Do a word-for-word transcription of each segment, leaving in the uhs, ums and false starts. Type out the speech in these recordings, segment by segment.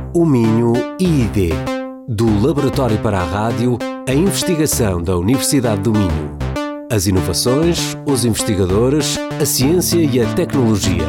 O Minho I I D, do Laboratório para a Rádio, a investigação da Universidade do Minho. As inovações, os investigadores, a ciência e a tecnologia.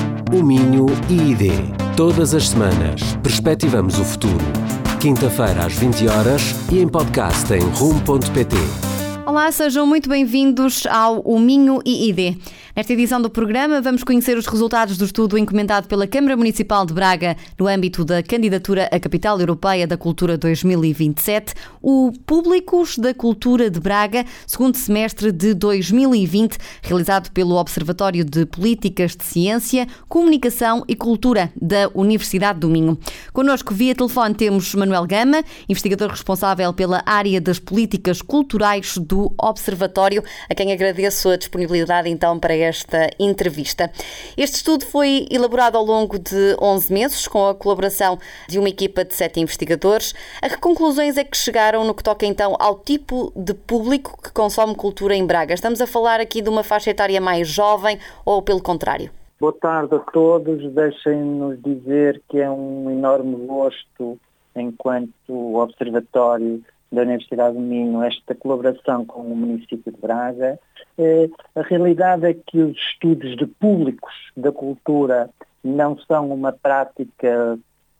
O Minho I I D. Todas as semanas, perspectivamos o futuro. Quinta-feira às vinte horas e em podcast em rum ponto pt. Olá, sejam muito bem-vindos ao O Minho I I D. Nesta edição do programa vamos conhecer os resultados do estudo encomendado pela Câmara Municipal de Braga no âmbito da candidatura à Capital Europeia da Cultura dois mil e vinte e sete, o Públicos da Cultura de Braga, segundo semestre de dois mil e vinte, realizado pelo Observatório de Políticas de Ciência, Comunicação e Cultura da Universidade do Minho. Connosco via telefone temos Manuel Gama, investigador responsável pela área das políticas culturais do Observatório, a quem agradeço a disponibilidade então para esta entrevista. Este estudo foi elaborado ao longo de onze meses, com a colaboração de uma equipa de sete investigadores. A que conclusões é que chegaram no que toca então ao tipo de público que consome cultura em Braga? Estamos a falar aqui de uma faixa etária mais jovem ou pelo contrário? Boa tarde a todos. Deixem-nos dizer que é um enorme gosto, enquanto observatório da Universidade do Minho, esta colaboração com o município de Braga. Eh, a realidade é que os estudos de públicos da cultura não são uma prática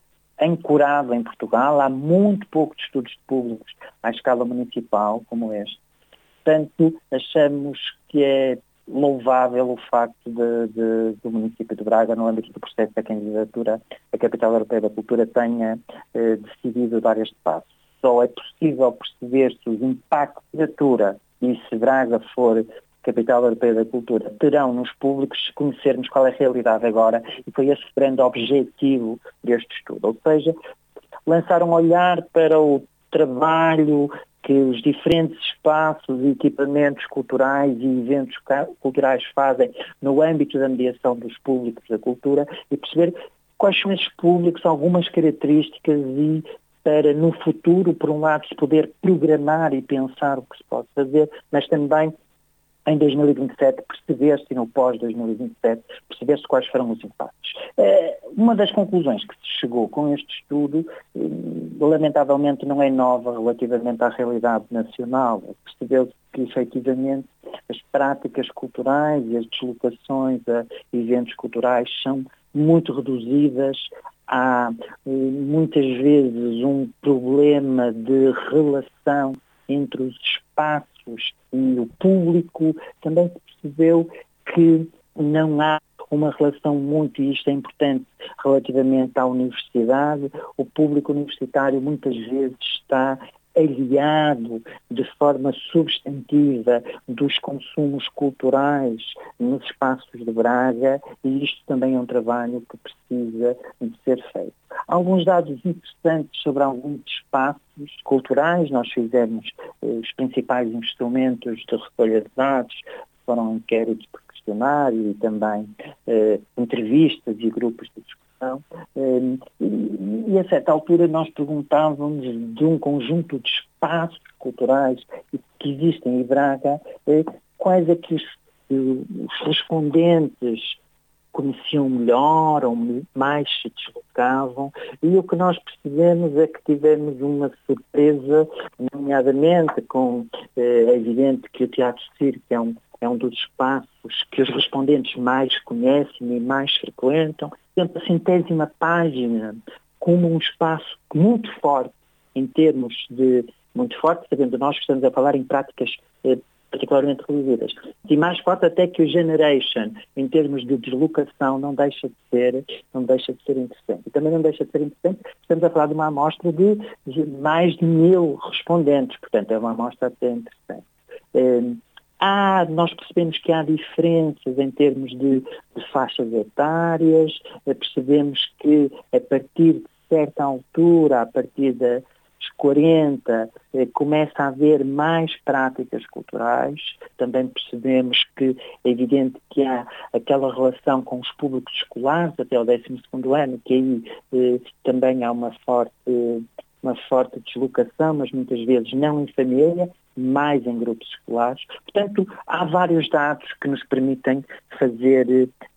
ancorada em Portugal. Há muito poucos estudos de públicos à escala municipal como este. Portanto, achamos que é louvável o facto de, de, do município de Braga, no âmbito do processo da candidatura à Capital Europeia da Cultura, tenha eh, decidido dar este passo. Só é possível perceber se os impactos da cultura e se Braga for Capital Europeia da Cultura terão nos públicos, se conhecermos qual é a realidade agora, e foi esse o grande objetivo deste estudo. Ou seja, lançar um olhar para o trabalho que os diferentes espaços e equipamentos culturais e eventos culturais fazem no âmbito da mediação dos públicos da cultura e perceber quais são esses públicos, algumas características e para no futuro, por um lado, se poder programar e pensar o que se pode fazer, mas também em dois mil e vinte e sete perceber-se, e no pós dois mil e vinte e sete, perceber-se quais foram os impactos. Uma das conclusões que se chegou com este estudo, lamentavelmente não é nova relativamente à realidade nacional. Percebeu-se que, efetivamente, as práticas culturais e as deslocações a eventos culturais são muito reduzidas. Há muitas vezes um problema de relação entre os espaços e o público. Também se percebeu que não há uma relação muito, e isto é importante, relativamente à universidade. O público universitário muitas vezes está aliado de forma substantiva dos consumos culturais nos espaços de Braga, e isto também é um trabalho que precisa de ser feito. Alguns dados interessantes sobre alguns espaços culturais. Nós fizemos eh, os principais instrumentos de recolha de dados, foram inquéritos por questionário e também eh, entrevistas e grupos de discussão. E, e a certa altura nós perguntávamos de um conjunto de espaços culturais que existem em Braga, quais é que os, os respondentes conheciam melhor ou mais se deslocavam, e o que nós percebemos é que tivemos uma surpresa, nomeadamente com, é evidente que o Teatro Circo é um, é um dos espaços que os respondentes mais conhecem e mais frequentam. Portanto, a centésima página como um espaço muito forte em termos de, muito forte, sabendo nós que estamos a falar em práticas eh, particularmente reduzidas. E mais forte até que o Generation, em termos de deslocação, não deixa de ser, não deixa de ser interessante. E também não deixa de ser interessante, estamos a falar de uma amostra de, de mais de mil respondentes, portanto é uma amostra até interessante. Eh, Há, nós percebemos que há diferenças em termos de, de faixas etárias, percebemos que a partir de certa altura, a partir das quarenta, começa a haver mais práticas culturais. Também percebemos que é evidente que há aquela relação com os públicos escolares até o décimo segundo ano, que aí eh, também há uma forte, uma forte deslocação, mas muitas vezes não em família, mais em grupos escolares. Portanto, há vários dados que nos permitem fazer,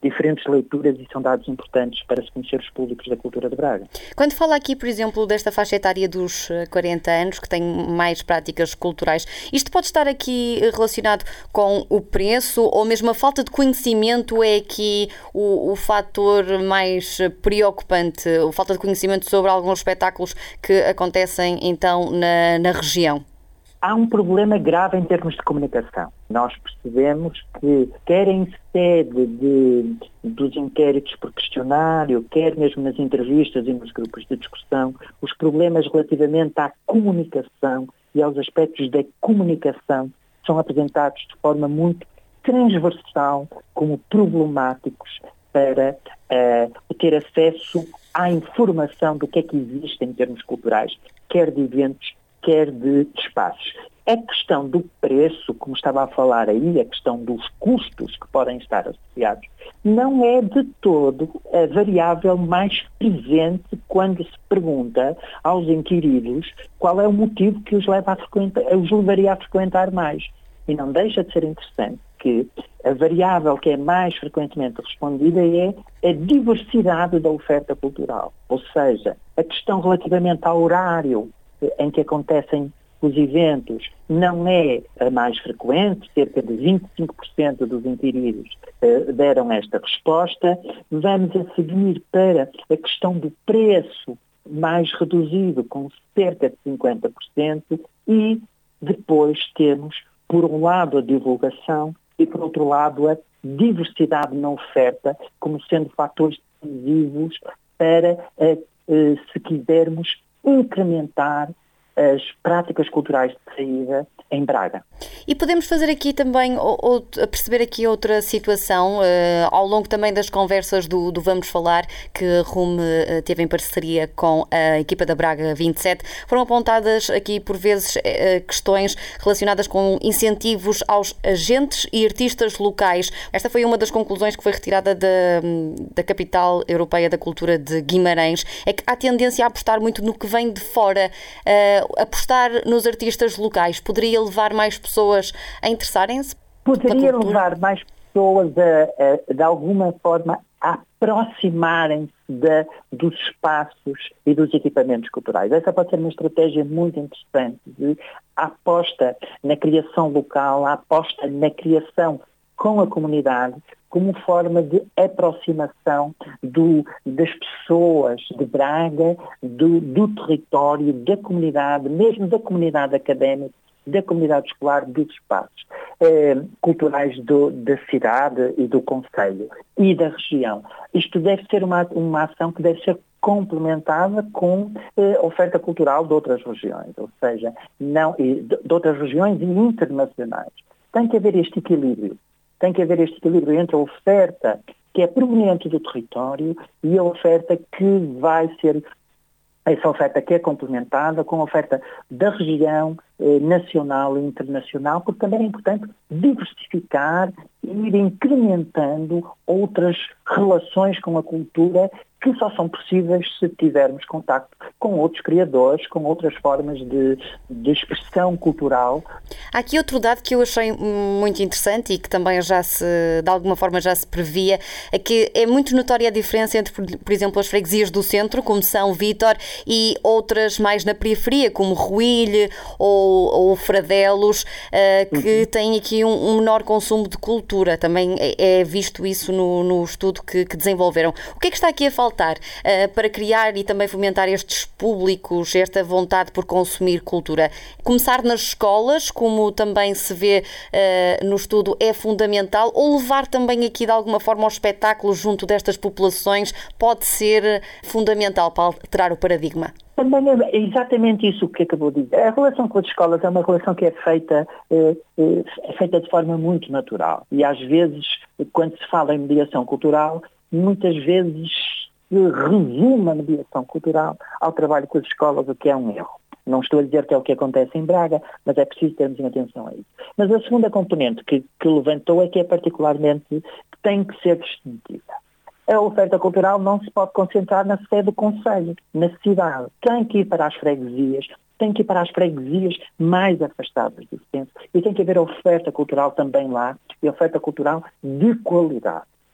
diferentes leituras e são dados importantes para se conhecer os públicos da cultura de Braga. Quando fala aqui, por exemplo, desta faixa etária dos quarenta anos, que tem mais práticas culturais, isto pode estar aqui relacionado com o preço ou mesmo a falta de conhecimento é aqui o, o fator mais preocupante, a falta de conhecimento sobre alguns espetáculos que acontecem então na, na região? Há um problema grave em termos de comunicação. Nós percebemos que, quer em sede de, dos inquéritos por questionário, quer mesmo nas entrevistas e nos grupos de discussão, os problemas relativamente à comunicação e aos aspectos da comunicação são apresentados de forma muito transversal como problemáticos para uh, ter acesso à informação do que é que existe em termos culturais, quer de eventos, quer de espaços. A questão do preço, como estava a falar aí, a questão dos custos que podem estar associados, não é de todo a variável mais presente quando se pergunta aos inquiridos qual é o motivo que os, leva a frequentar, os levaria a frequentar mais. E não deixa de ser interessante que a variável que é mais frequentemente respondida é a diversidade da oferta cultural. Ou seja, a questão relativamente ao horário em que acontecem os eventos não é a mais frequente, cerca de vinte e cinco por cento dos inquiridos uh, deram esta resposta. Vamos a seguir para a questão do preço mais reduzido, com cerca de cinquenta por cento, e depois temos, por um lado, a divulgação e, por outro lado, a diversidade na oferta, como sendo fatores decisivos para, uh, uh, se quisermos, incrementar as práticas culturais de saída em Braga. E podemos fazer aqui também, ou, ou perceber aqui outra situação, uh, ao longo também das conversas do, do Vamos Falar, que a Rume uh, teve em parceria com a equipa da Braga vinte e sete, foram apontadas aqui por vezes uh, questões relacionadas com incentivos aos agentes e artistas locais. Esta foi uma das conclusões que foi retirada da, da Capital Europeia da Cultura de Guimarães, é que há tendência a apostar muito no que vem de fora, uh, apostar nos artistas locais. Poderia levar mais pessoas a interessarem-se? Poderia levar mais pessoas a, a, de alguma forma, a aproximarem-se de, dos espaços e dos equipamentos culturais. Essa pode ser uma estratégia muito interessante de aposta na criação local, a aposta na criação com a comunidade, como forma de aproximação do, das pessoas de Braga, do, do território, da comunidade, mesmo da comunidade académica, da comunidade escolar, dos espaços eh, culturais do, da cidade e do concelho e da região. Isto deve ser uma, uma ação que deve ser complementada com eh, oferta cultural de outras regiões, ou seja, não, de, de outras regiões e internacionais. Tem que haver este equilíbrio. Tem que haver este equilíbrio entre a oferta que é proveniente do território e a oferta que vai ser, essa oferta que é complementada com a oferta da região, eh, nacional e internacional, porque também é importante diversificar e ir incrementando outras relações com a cultura que só são possíveis se tivermos contacto com outros criadores, com outras formas de, de expressão cultural. Há aqui outro dado que eu achei muito interessante e que também já se, de alguma forma já se previa, é que é muito notória a diferença entre, por exemplo, as freguesias do centro, como São Vítor, e outras mais na periferia, como Ruilhe ou, ou Fradelos, uh, que uhum. têm aqui um, um menor consumo de cultura. Também é, é visto isso no, no estudo que, que desenvolveram. O que é que está aqui a faltar uh, para criar e também fomentar estes públicos, esta vontade por consumir cultura? Começar nas escolas, como também se vê uh, no estudo, é fundamental, ou levar também aqui de alguma forma ao espetáculo junto destas populações pode ser fundamental para alterar o paradigma? Também é exatamente isso que acabou de dizer. A relação com as escolas é uma relação que é feita, é, é feita de forma muito natural. E às vezes, quando se fala em mediação cultural, muitas vezes se resume a mediação cultural ao trabalho com as escolas, o que é um erro. Não estou a dizer que é o que acontece em Braga, mas é preciso termos atenção a isso. Mas a segunda componente que, que levantou é que é particularmente, que tem que ser distintiva. A oferta cultural não se pode concentrar na sede do concelho, na cidade. Tem que ir para as freguesias, tem que ir para as freguesias mais afastadas do centro e tem que haver oferta cultural também lá, e oferta cultural de qualidade.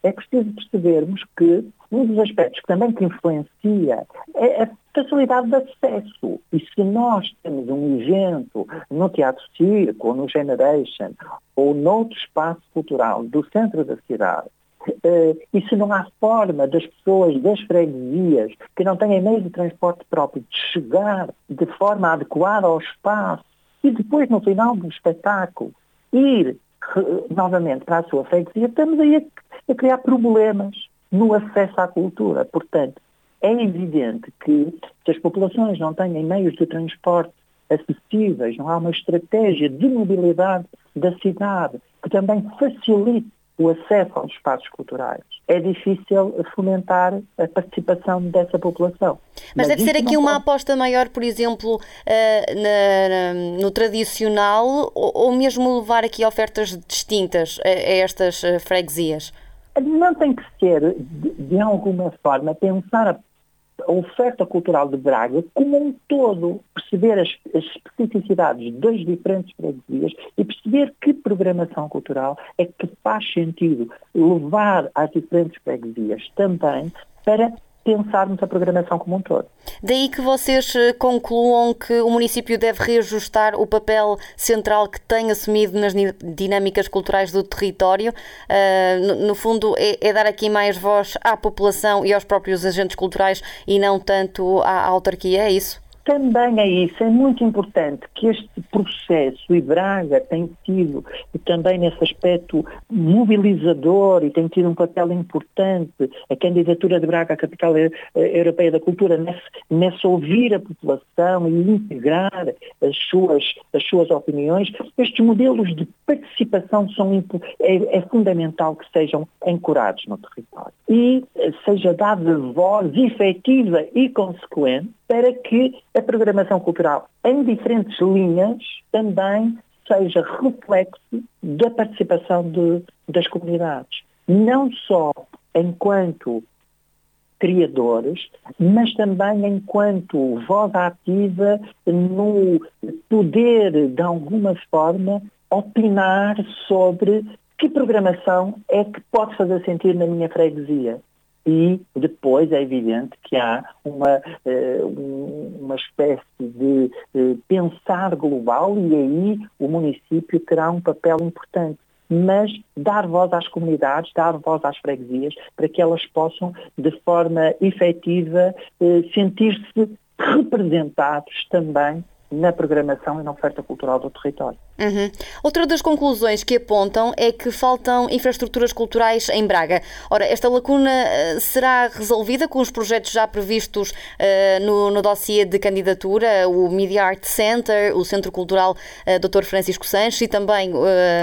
é preciso percebermos que um dos aspectos que também que influencia é a facilidade de acesso. E se nós temos um evento no Teatro Circo, ou no Generation, ou noutro espaço cultural do centro da cidade, Uh, e se não há forma das pessoas das freguesias que não têm meio de transporte próprio de chegar de forma adequada ao espaço e depois no final do espetáculo ir uh, novamente para a sua freguesia, estamos aí a, a criar problemas no acesso à cultura. Portanto, é evidente que se as populações não têm meios de transporte acessíveis, não há uma estratégia de mobilidade da cidade que também facilite o acesso aos espaços culturais, é difícil fomentar a participação dessa população. Mas, Mas deve ser aqui uma pode... aposta maior, por exemplo, uh, na, na, no tradicional, ou, ou mesmo levar aqui ofertas distintas a, a estas uh, freguesias? Não tem que ser, de, de alguma forma, pensar a a oferta cultural de Braga como um todo, perceber as, as especificidades das diferentes freguesias e perceber que programação cultural é que faz sentido levar às diferentes freguesias também para pensarmos a programação como um todo. Daí que vocês concluam que o município deve reajustar o papel central que tem assumido nas dinâmicas culturais do território. Uh, no, no fundo, é, é dar aqui mais voz à população e aos próprios agentes culturais e não tanto à, à autarquia, é isso? Também é isso, é muito importante que este processo, e Braga tem tido também nesse aspecto mobilizador e tem tido um papel importante, a candidatura de Braga à Capital Europeia da Cultura, nesse, nesse ouvir a população e integrar as suas, as suas opiniões. Estes modelos de participação são, é, é fundamental que sejam ancorados no território e seja dada voz efetiva e consequente para que a programação cultural em diferentes linhas também seja reflexo da participação de, das comunidades. Não só enquanto criadores, mas também enquanto voz ativa no poder, de alguma forma, opinar sobre que programação é que pode fazer sentido na minha freguesia. E depois é evidente que há uma, uma espécie de pensar global e aí o município terá um papel importante. Mas dar voz às comunidades, dar voz às freguesias, para que elas possam, de forma efetiva, sentir-se representados também na programação e na oferta cultural do território. Uhum. Outra das conclusões que apontam é que faltam infraestruturas culturais em Braga. Ora, esta lacuna uh, será resolvida com os projetos já previstos uh, no, no dossiê de candidatura, o Media Art Center, o Centro Cultural uh, doutor Francisco Sanches e também uh,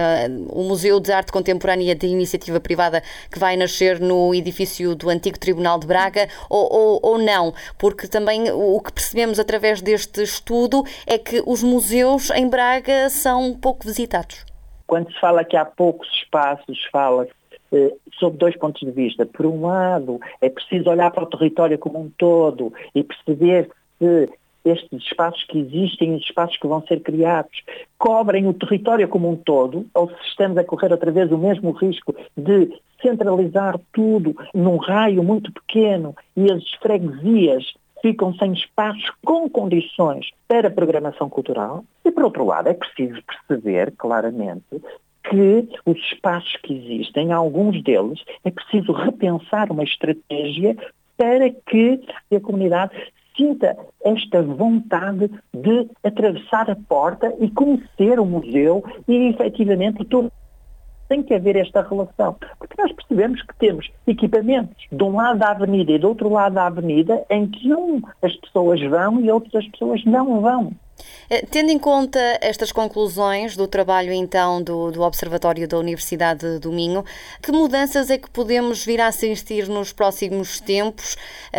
o Museu de Arte Contemporânea de Iniciativa Privada que vai nascer no edifício do antigo Tribunal de Braga, ou, ou, ou não? Porque também o que percebemos através deste estudo é que os museus em Braga são pouco visitados. Quando se fala que há poucos espaços, fala-se eh, sob dois pontos de vista. Por um lado, é preciso olhar para o território como um todo e perceber se estes espaços que existem, os espaços que vão ser criados, cobrem o território como um todo, ou se estamos a correr outra vez o mesmo risco de centralizar tudo num raio muito pequeno e as freguesias ficam sem espaços com condições para programação cultural. E, por outro lado, é preciso perceber claramente que os espaços que existem, alguns deles, é preciso repensar uma estratégia para que a comunidade sinta esta vontade de atravessar a porta e conhecer o museu e, efetivamente, todo tem que haver esta relação, porque nós percebemos que temos equipamentos de um lado da avenida e do outro lado da avenida em que um, as pessoas vão e outras pessoas não vão. Tendo em conta estas conclusões do trabalho então do, do Observatório da Universidade do Minho, que mudanças é que podemos vir a assistir nos próximos tempos,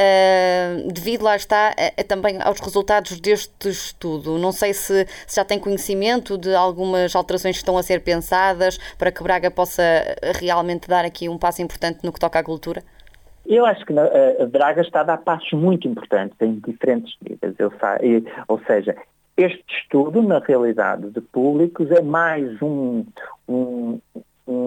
uh, devido, lá está, a, a, também aos resultados deste estudo? Não sei se, se já tem conhecimento de algumas alterações que estão a ser pensadas para que Braga possa realmente dar aqui um passo importante no que toca à cultura? Eu acho que a Braga está a dar passos muito importantes em diferentes níveis, eu sei, ou seja, este estudo, na realidade de públicos, é mais um, um, um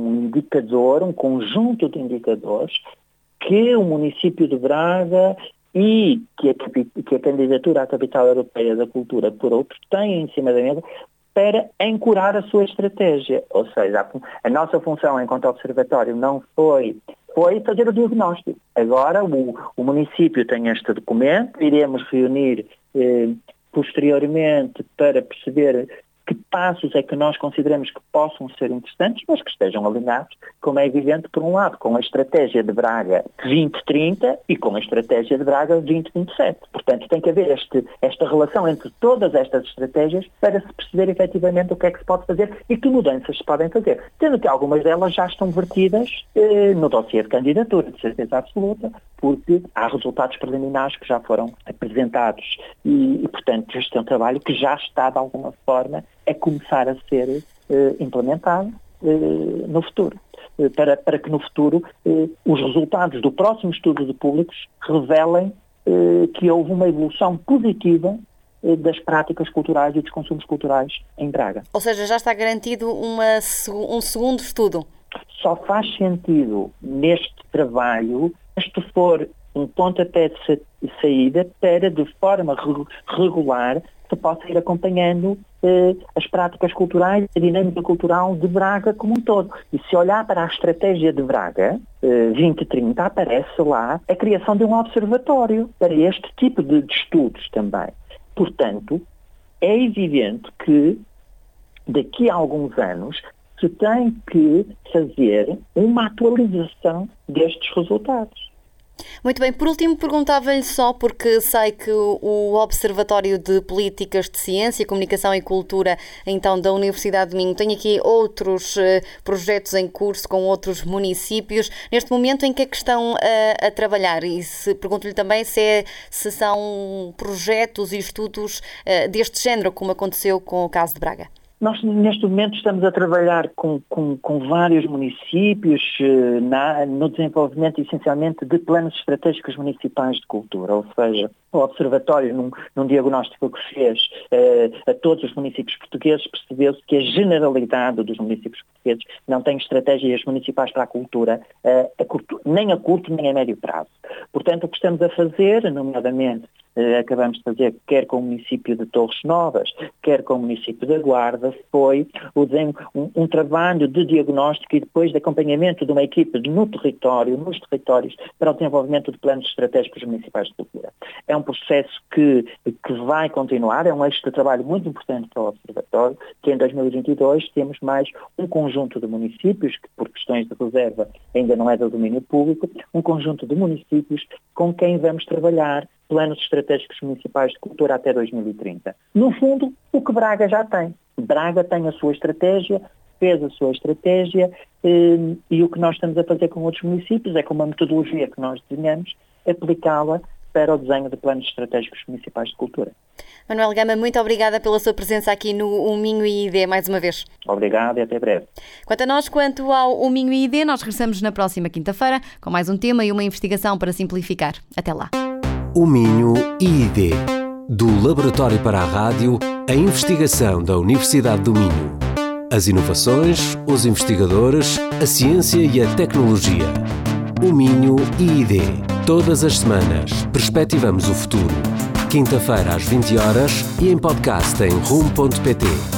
um indicador, um conjunto de indicadores que o município de Braga e que a, que a candidatura à Capital Europeia da Cultura, por outro, têm em cima da mesa para ancorar a sua estratégia. Ou seja, a, a nossa função enquanto observatório não foi, foi fazer o diagnóstico. Agora o, o município tem este documento, iremos reunir eh, posteriormente para perceber que passos é que nós consideramos que possam ser interessantes, mas que estejam alinhados, como é evidente, por um lado, com a estratégia de Braga vinte trinta e com a estratégia de Braga vinte vinte e sete. Portanto, tem que haver este, esta relação entre todas estas estratégias para se perceber efetivamente o que é que se pode fazer e que mudanças se podem fazer. Sendo que algumas delas já estão vertidas eh, no dossiê de candidatura, de certeza absoluta, porque há resultados preliminares que já foram apresentados e, e portanto, este é um trabalho que já está, de alguma forma, a começar a ser eh, implementado eh, no futuro. Eh, para, para que no futuro eh, os resultados do próximo estudo de públicos revelem eh, que houve uma evolução positiva eh, das práticas culturais e dos consumos culturais em Braga. Ou seja, já está garantido uma, um segundo estudo? Só faz sentido neste trabalho isto for um pontapé de saída para, de forma regular, se possa ir acompanhando eh, as práticas culturais, a dinâmica cultural de Braga como um todo. E se olhar para a estratégia de Braga, eh, vinte trinta, aparece lá a criação de um observatório para este tipo de, de estudos também. Portanto, é evidente que daqui a alguns anos se tem que fazer uma atualização destes resultados. Muito bem, por último perguntava-lhe só, porque sei que o Observatório de Políticas de Ciência, Comunicação e Cultura, então da Universidade de Minho, tem aqui outros uh, projetos em curso com outros municípios. Neste momento, em que é que estão uh, a trabalhar? E se, pergunto-lhe também se, é, se são projetos e estudos uh, deste género, como aconteceu com o caso de Braga. Nós, neste momento, estamos a trabalhar com, com, com vários municípios na, no desenvolvimento, essencialmente, de planos estratégicos municipais de cultura. Ou seja, o Observatório, num, num diagnóstico que fez eh, a todos os municípios portugueses, percebeu-se que a generalidade dos municípios portugueses não tem estratégias municipais para a cultura, eh, a curto, nem a curto nem a médio prazo. Portanto, o que estamos a fazer, nomeadamente, acabamos de fazer, quer com o município de Torres Novas, quer com o município da Guarda, foi um, um trabalho de diagnóstico e depois de acompanhamento de uma equipe no território, nos territórios, para o desenvolvimento de planos estratégicos municipais de cultura. É um processo que, que vai continuar, é um eixo de trabalho muito importante para o Observatório, que em dois mil e vinte e dois temos mais um conjunto de municípios, que por questões de reserva ainda não é do domínio público, um conjunto de municípios com quem vamos trabalhar planos estratégicos municipais de cultura até dois mil e trinta. No fundo, o que Braga já tem. Braga tem a sua estratégia, fez a sua estratégia e, e o que nós estamos a fazer com outros municípios é, com uma metodologia que nós desenhamos, aplicá-la para o desenho de planos estratégicos municipais de cultura. Manuel Gama, muito obrigada pela sua presença aqui no O Minho I D mais uma vez. Obrigado e até breve. Quanto a nós, quanto ao O Minho I D, nós regressamos na próxima quinta-feira com mais um tema e uma investigação para simplificar. Até lá. O Minho I D, do Laboratório para a Rádio, a investigação da Universidade do Minho. As inovações, os investigadores, a ciência e a tecnologia. O Minho I D. Todas as semanas, perspectivamos o futuro. Quinta-feira às vinte horas e em podcast em rumo ponto pt.